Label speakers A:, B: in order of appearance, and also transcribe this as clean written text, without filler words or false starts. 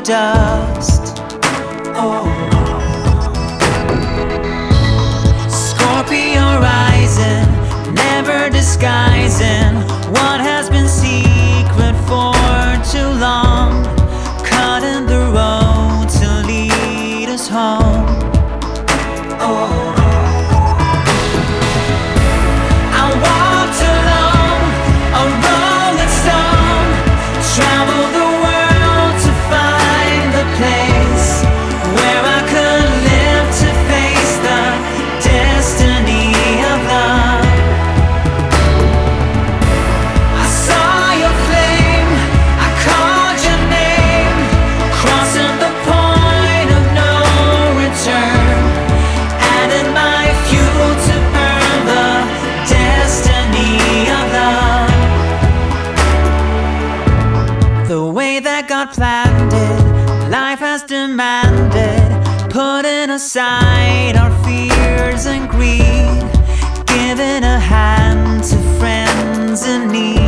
A: dust. Oh, Scorpio rising, never disguising what has been secret for too long, cutting the road to lead us home. Oh, I walked alone, a rolling stone, traveled the world to find the place where I could live to face the destiny of love. I saw your flame, I called your name, crossing the point of no return, added my fuel to burn the destiny of love. The way that God planned it, life has demanded, putting aside our fears and greed, giving a hand to friends in need.